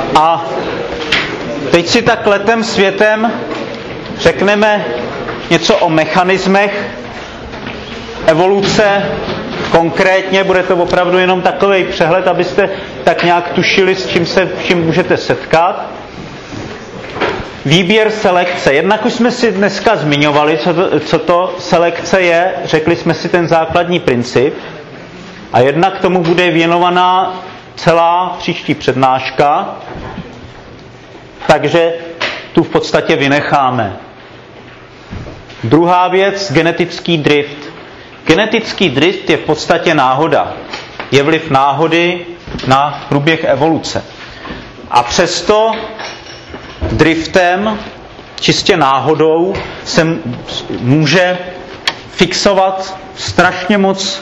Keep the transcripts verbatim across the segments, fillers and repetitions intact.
A teď si tak letem světem řekneme něco o mechanismech evoluce. Konkrétně bude to opravdu jenom takový přehled, abyste tak nějak tušili, s čím se čím můžete setkat. Výběr selekce. Jednak už jsme si dneska zmiňovali, co to, co to selekce je. Řekli jsme si ten základní princip. A jednak tomu bude věnovaná celá příští přednáška. Takže tu v podstatě vynecháme. Druhá věc, genetický drift. Genetický drift je v podstatě náhoda. Je vliv náhody na průběh evoluce. A přesto driftem, čistě náhodou, se může fixovat strašně moc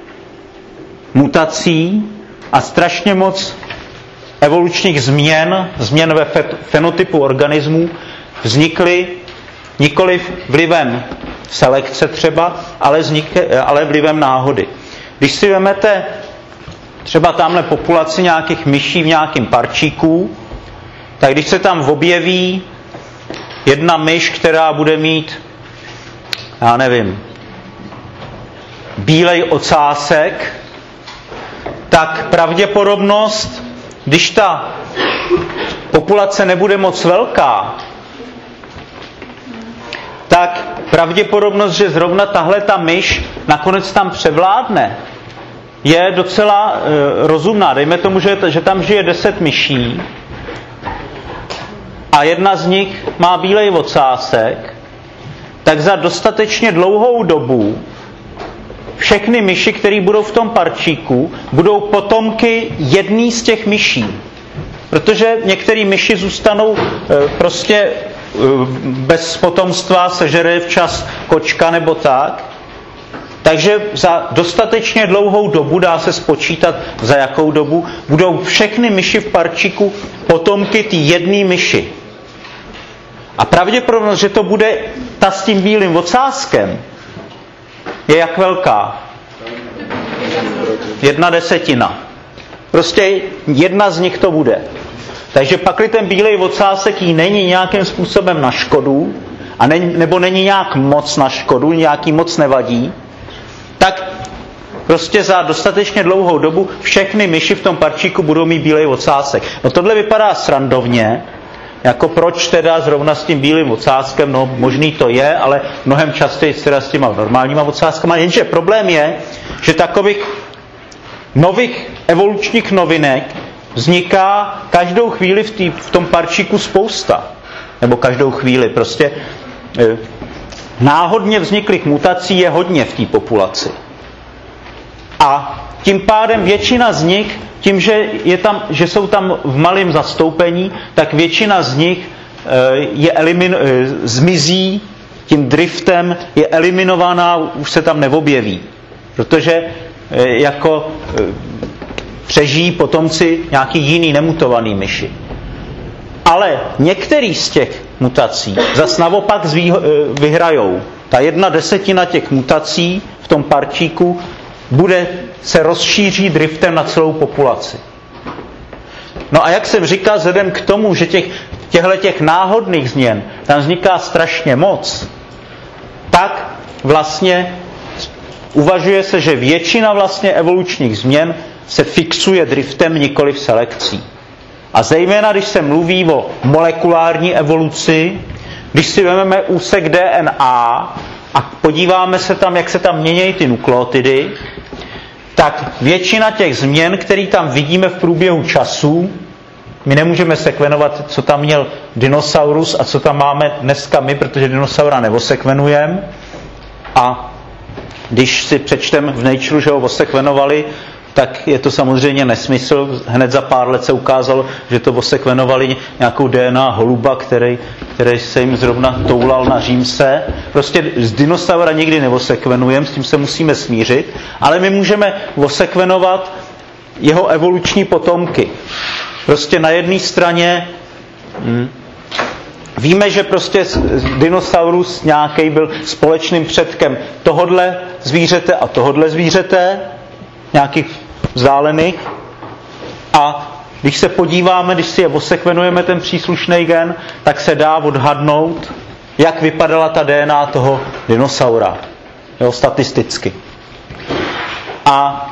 mutací a strašně moc evolučních změn, změn ve fenotypu organismů vznikly nikoliv vlivem selekce třeba, ale, vznik, ale vlivem náhody. Když si vezmete třeba tamhle populaci nějakých myší v nějakém parčíku, tak když se tam objeví jedna myš, která bude mít, já nevím, bílej ocásek, tak pravděpodobnost, když ta populace nebude moc velká, tak pravděpodobnost, že zrovna tahle ta myš nakonec tam převládne, je docela e, rozumná. Dejme tomu, že, že tam žije deset myší a jedna z nich má bílej ocásek, tak za dostatečně dlouhou dobu všechny myši, které budou v tom parčíku, budou potomky jedný z těch myší. Protože některé myši zůstanou e, prostě e, bez potomstva, sežere včas kočka nebo tak. Takže za dostatečně dlouhou dobu, dá se spočítat za jakou dobu, budou všechny myši v parčíku potomky ty jedné myši. A pravděpodobnost, že to bude ta s tím bílým ocáskem, je jak velká? Jedna desetina. Prostě jedna z nich to bude. Takže pakli ten bílej ocásek jí není nějakým způsobem na škodu, a ne, nebo není nějak moc na škodu, nějaký moc nevadí, tak prostě za dostatečně dlouhou dobu všechny myši v tom parčíku budou mít bílej ocásek. No tohle vypadá srandovně, jako proč teda zrovna s tím bílým ocáskem, no možný to je, ale mnohem častěji teda s těma normálníma ocáskama, jenže problém je, že takových nových evolučních novinek vzniká každou chvíli v, tý, v tom parčíku spousta. Nebo každou chvíli. Prostě e, náhodně vzniklých mutací je hodně v té populaci. A tím pádem většina z nich, tím, že, je tam, že jsou tam v malém zastoupení, tak většina z nich e, je elimin, e, zmizí tím driftem, je eliminovaná, už se tam neobjeví. Protože e, jako e, přežijí potomci nějaký jiný nemutovaný myši. Ale některý z těch mutací zas naopak zvý, vyhrajou. Ta jedna desetina těch mutací v tom parčíku bude se rozšíří driftem na celou populaci. No a jak jsem říkal, vzhledem k tomu, že těch, těchto těch náhodných změn tam vzniká strašně moc, tak vlastně uvažuje se, že většina vlastně evolučních změn se fixuje driftem, nikoli v selekcí. A zejména, když se mluví o molekulární evoluci, když si vezmeme úsek D N A a podíváme se tam, jak se tam mění ty nukleotidy, tak většina těch změn, které tam vidíme v průběhu času, my nemůžeme sekvenovat, co tam měl dinosaurus a co tam máme dneska my, protože dinosaura neosekvenujeme. A když si přečtem v Nature, že ho osekvenovali, tak je to samozřejmě nesmysl. Hned za pár let se ukázalo, že to osekvenovali nějakou D N A holuba, který, který se jim zrovna toulal na římse. Prostě z dinosaura nikdy neosekvenujeme, s tím se musíme smířit, ale my můžeme osekvenovat jeho evoluční potomky. Prostě na jedné straně hm, víme, že prostě dinosaurus nějaký byl společným předkem tohodle zvířete a tohodle zvířete, nějakých vzdálených. A když se podíváme, když si je osekvenujeme ten příslušný gen, tak se dá odhadnout, jak vypadala ta D N A toho dinosaura. Jo, statisticky. A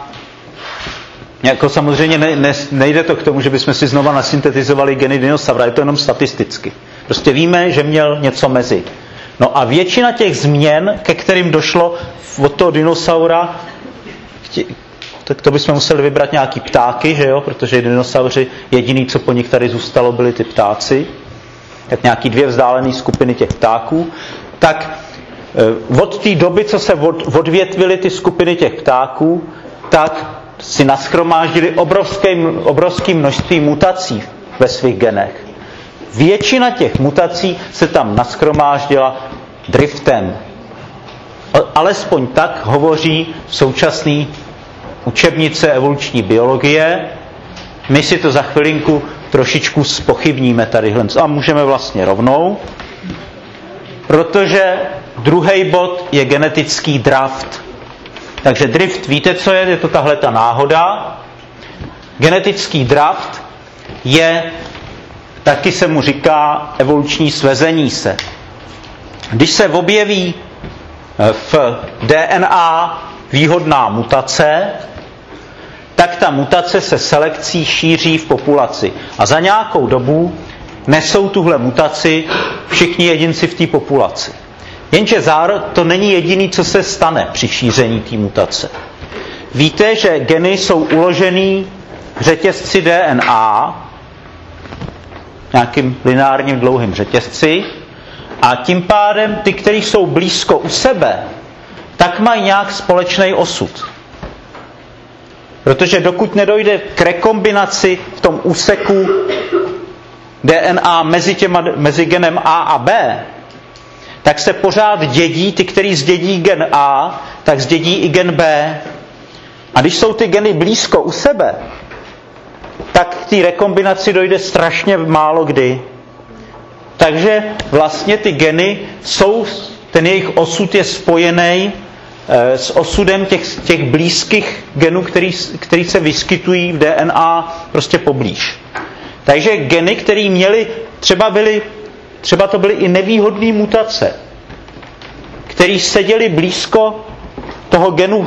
jako samozřejmě ne, ne, nejde to k tomu, že bychom si znova nasyntetizovali geny dinosaura, je to jenom statisticky. Prostě víme, že měl něco mezi. No a většina těch změn, ke kterým došlo od toho dinosaura, tak to bychom museli vybrat nějaký ptáky, že jo, protože dinosauři jediný, co po nich tady zůstalo, byli ty ptáci, tak nějaký dvě vzdálené skupiny těch ptáků, tak od té doby, co se od, odvětvily ty skupiny těch ptáků, tak si nashromáždili obrovské, obrovské množství mutací ve svých genech. Většina těch mutací se tam nashromáždila driftem. Alespoň tak hovoří současný učebnice evoluční biologie. My si to za chvilinku trošičku zpochybníme tady. A můžeme vlastně rovnou, protože druhý bod je genetický draft. Takže drift, víte, co je? Je to tahle ta náhoda. Genetický draft je, taky se mu říká evoluční svezení se. Když se objeví v D N A výhodná mutace, tak ta mutace se selekcí šíří v populaci. A za nějakou dobu nesou tuhle mutaci všichni jedinci v té populaci. Jenže zároveň to není jediný, co se stane při šíření té mutace. Víte, že geny jsou uložený v řetězci D N A, nějakým lineárním dlouhým řetězci, a tím pádem ty, které jsou blízko u sebe, tak mají nějak společný osud. Protože dokud nedojde k rekombinaci v tom úseku D N A mezi, těma, mezi genem A a B, tak se pořád dědí, ty, který zdědí gen A, tak zdědí i gen B. A když jsou ty geny blízko u sebe, tak k té rekombinaci dojde strašně málo kdy. Takže vlastně ty geny jsou, ten jejich osud je spojený e, s osudem těch, těch blízkých genů, který, který se vyskytují v D N A prostě poblíž. Takže geny, které měly, třeba byly Třeba to byly i nevýhodné mutace, které seděly blízko toho genu,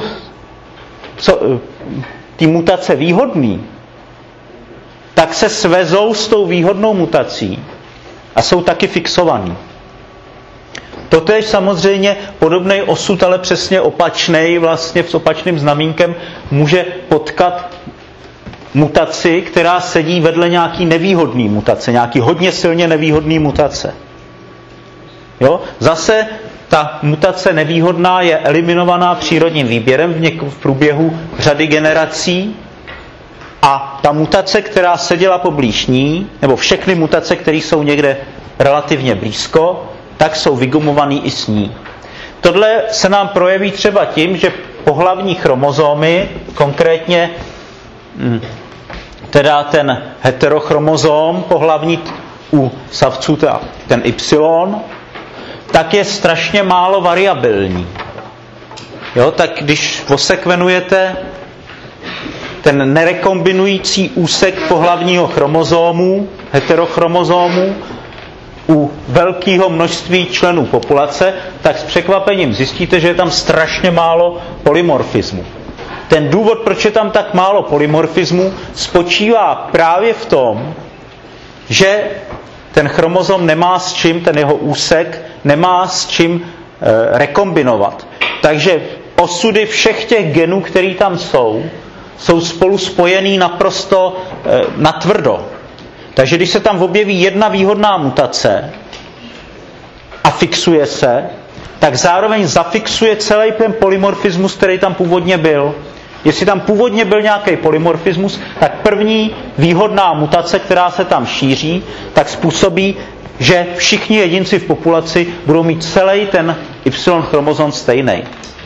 ty mutace výhodný, tak se svezou s tou výhodnou mutací a jsou taky fixovaný. Toto je samozřejmě podobný osud, ale přesně opačný, vlastně s opačným znamínkem může potkat mutaci, která sedí vedle nějaký nevýhodný mutace, nějaký hodně silně nevýhodný mutace. Jo? Zase ta mutace nevýhodná je eliminovaná přírodním výběrem v, něk- v průběhu řady generací a ta mutace, která seděla poblíž ní, nebo všechny mutace, které jsou někde relativně blízko, tak jsou vygumované i s ní. Tohle se nám projeví třeba tím, že pohlavní chromozomy, konkrétně hm, teda ten heterochromozom pohlavní u savců, ten Y, tak je strašně málo variabilní. Jo, tak když osekvenujete ten nerekombinující úsek pohlavního chromozomu, heterochromozomu, u velkého množství členů populace, tak s překvapením zjistíte, že je tam strašně málo polymorfismu. Ten důvod, proč je tam tak málo polymorfismu, spočívá právě v tom, že ten chromozom nemá s čím, ten jeho úsek nemá s čím e, rekombinovat. Takže osudy všech těch genů, které tam jsou, jsou spolu spojený naprosto e, natvrdo. Takže když se tam objeví jedna výhodná mutace a fixuje se, tak zároveň zafixuje celý ten polymorfismus, který tam původně byl. Jestli tam původně byl nějaký polymorfismus, tak první výhodná mutace, která se tam šíří, tak způsobí, že všichni jedinci v populaci budou mít celý ten Y-chromozom stejný.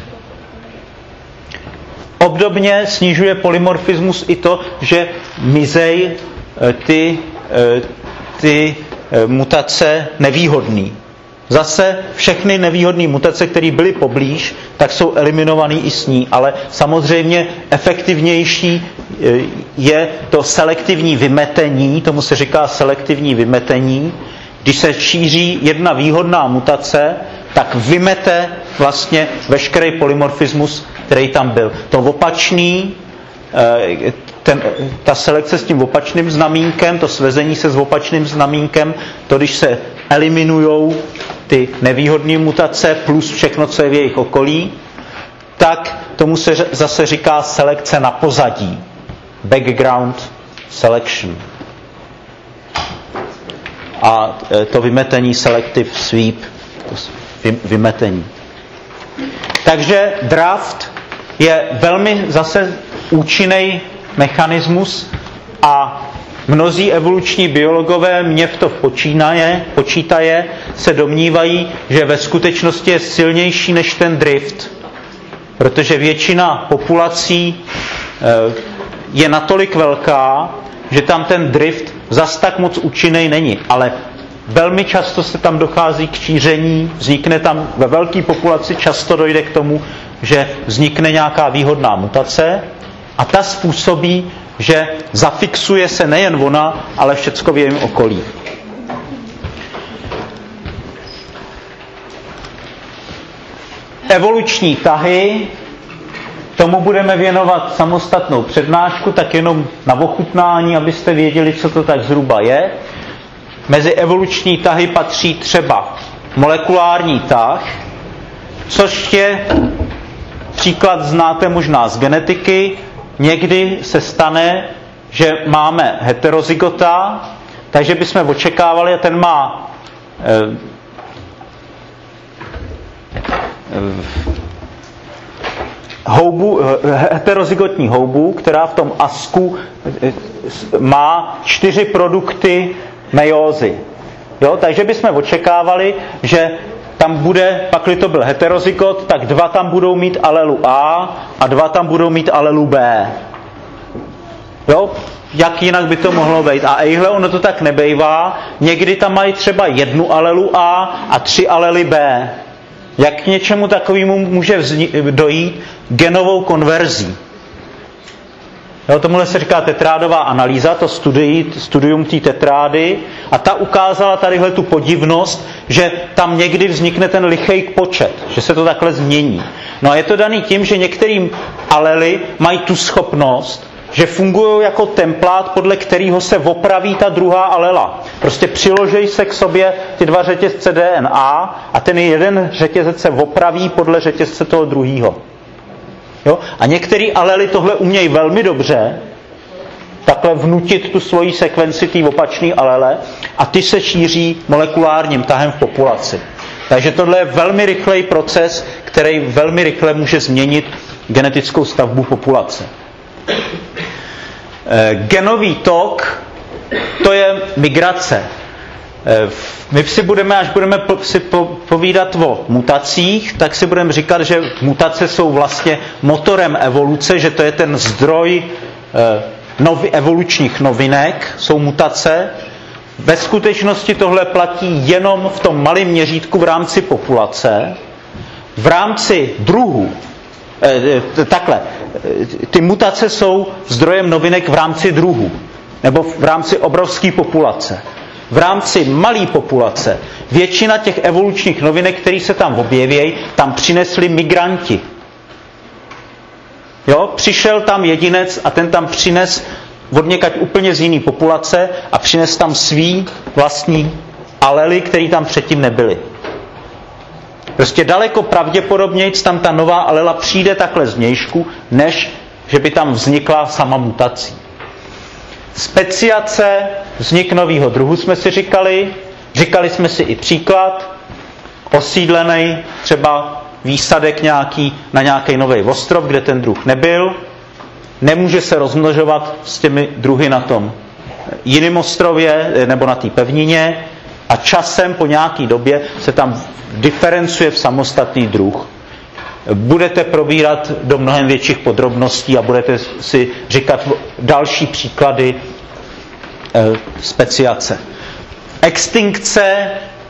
Obdobně snižuje polymorfismus i to, že mizej ty, ty mutace nevýhodný. Zase všechny nevýhodné mutace, které byly poblíž, tak jsou eliminované i s ní, ale samozřejmě efektivnější je to selektivní vymetení, tomu se říká selektivní vymetení. Když se šíří jedna výhodná mutace, tak vymete vlastně veškerý polymorfismus, který tam byl. To opačný, ten, ta selekce s tím opačným znamínkem, to svezení se s opačným znamínkem, to když se eliminujou ty nevýhodné mutace plus všechno, co je v jejich okolí, tak tomu se zase říká selekce na pozadí. Background selection. A to vymetení selective sweep, to vymetení. Takže draft je velmi zase účinný mechanismus a mnozí evoluční biologové, mě v to počínaje, počítaje, se domnívají, že ve skutečnosti je silnější než ten drift. Protože většina populací je natolik velká, že tam ten drift zas tak moc účinný není. Ale velmi často se tam dochází k šíření, vznikne tam ve velké populaci, často dojde k tomu, že vznikne nějaká výhodná mutace a ta způsobí, že zafixuje se nejen ona, ale všecko v jejím okolí. Evoluční tahy, tomu budeme věnovat samostatnou přednášku, tak jenom na ochutnání, abyste věděli, co to tak zhruba je. Mezi evoluční tahy patří třeba molekulární tah, což je příklad znáte možná z genetiky. Někdy se stane, že máme heterozygota, takže bychom očekávali, a ten má eh, houbu, heterozygotní houbu, která v tom asku má čtyři produkty meiózy. Jo? Takže bychom očekávali, že tam bude, pakli to byl heterozygot, tak dva tam budou mít alelu A a dva tam budou mít alelu B. Jo? Jak jinak by to mohlo být? A ejhle, ono to tak nebejvá. Někdy tam mají třeba jednu alelu A a tři alely B. Jak k něčemu takovému může vzni- dojít genovou konverzí? Jo, tomuhle se říká tetrádová analýza, to studii, studium té tetrády, a ta ukázala tadyhle tu podivnost, že tam někdy vznikne ten lichej počet, že se to takhle změní. No a je to daný tím, že některým alely mají tu schopnost, že fungují jako templát, podle kterého se opraví ta druhá alela. Prostě přiloží se k sobě ty dva řetězce D N A a ten jeden řetězec se opraví podle řetězce toho druhého. Jo? A některý alely tohle umějí velmi dobře, takhle vnutit tu svoji sekvenci té opačné alele, a ty se šíří molekulárním tahem v populaci. Takže tohle je velmi rychlej proces, který velmi rychle může změnit genetickou stavbu populace. Genový tok, to je migrace. My si budeme, až budeme si povídat o mutacích, tak si budeme říkat, že mutace jsou vlastně motorem evoluce, že to je ten zdroj novi, evolučních novinek, jsou mutace. Ve skutečnosti tohle platí jenom v tom malém měřítku v rámci populace. V rámci druhů, takhle, ty mutace jsou zdrojem novinek v rámci druhů, nebo v rámci obrovské populace. V rámci malé populace většina těch evolučních novinek, které se tam objevějí, tam přinesli migranti. Jo? Přišel tam jedinec a ten tam přines odněkať úplně z jiné populace a přines tam svý vlastní alely, které tam předtím nebyly. Prostě daleko pravděpodobnějc tam ta nová alela přijde takhle zvnějšku, než že by tam vznikla sama mutací. Speciace, vznik nového druhu jsme si říkali, říkali jsme si i příklad, osídlený třeba výsadek nějaký na nějaký nový ostrov, kde ten druh nebyl, nemůže se rozmnožovat s těmi druhy na tom jiném ostrově nebo na té pevnině a časem po nějaký době se tam diferencuje v samostatný druh. Budete probírat do mnohem větších podrobností a budete si říkat další příklady e, speciace. Extinkce,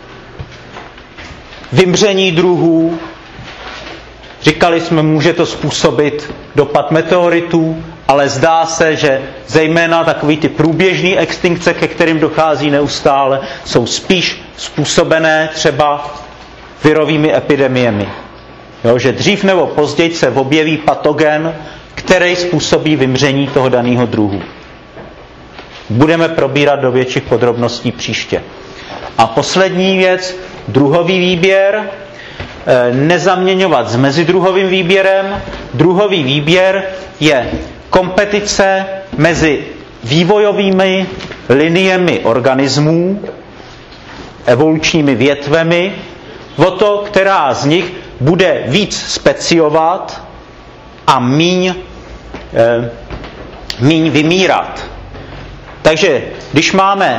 vymření druhů. Říkali jsme, může to způsobit dopad meteoritů, ale zdá se, že zejména takový ty průběžné extinkce, ke kterým dochází neustále, jsou spíš způsobené třeba virovými epidemiemi. Jo, že dřív nebo později se objeví patogen, který způsobí vymření toho daného druhu. Budeme probírat do větších podrobností příště. A poslední věc, druhový výběr, nezaměňovat s mezidruhovým výběrem. Druhový výběr je kompetice mezi vývojovými liniemi organismů, evolučními větvemi, o to, která z nich bude víc speciovat a míň, eh, míň vymírat. Takže když máme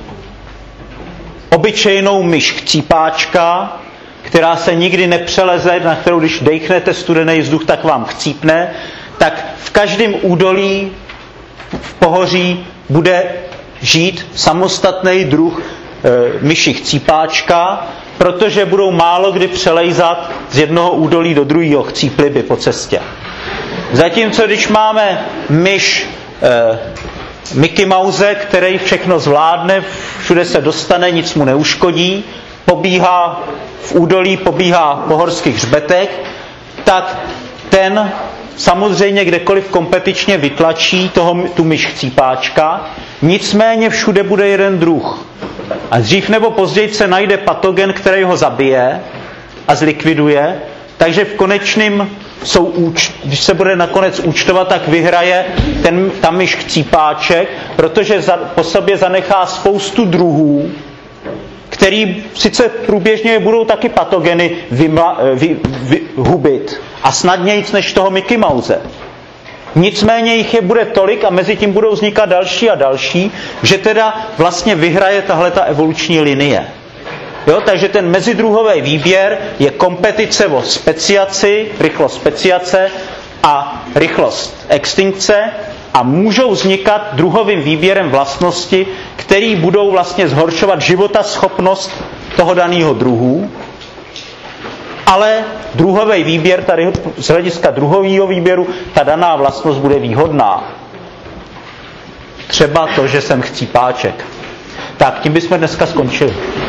obyčejnou myš chcípáčka, která se nikdy nepřeleze, na kterou když dejchnete studený vzduch, tak vám chcípne, tak v každém údolí v pohoří bude žít samostatný druh e, myši chcípáčka, protože budou málo kdy přelejzat z jednoho údolí do druhého, chcípli by po cestě. Zatímco když máme myš e, Mickey Mouse, který všechno zvládne, všude se dostane, nic mu neuškodí, pobíhá v údolí, pobíhá po horských hřbetech, tak ten samozřejmě kdekoliv kompetičně vytlačí toho, tu myš chcípáčka, nicméně všude bude jeden druh. A dřív nebo později se najde patogen, který ho zabije a zlikviduje, takže v konečném jsou, když se bude nakonec účtovat, tak vyhraje ten, ta myš chcípáček, protože za, po sobě zanechá spoustu druhů, který sice průběžně budou taky patogeny vymla, vy, vy, hubit a snadnějíc než toho Mickey Mouse. Nicméně jich je bude tolik a mezi tím budou vznikat další a další, že teda vlastně vyhraje tahle ta evoluční linie. Jo, takže ten mezidruhový výběr je kompetice o speciaci, rychlost speciace a rychlost extinkce a můžou vznikat druhovým výběrem vlastnosti, které budou vlastně zhoršovat životaschopnost toho daného druhu, ale druhový výběr, tady z hlediska druhového výběru, ta daná vlastnost bude výhodná. Třeba to, že jsem chcípáček. Tak, tím bychom dneska skončili.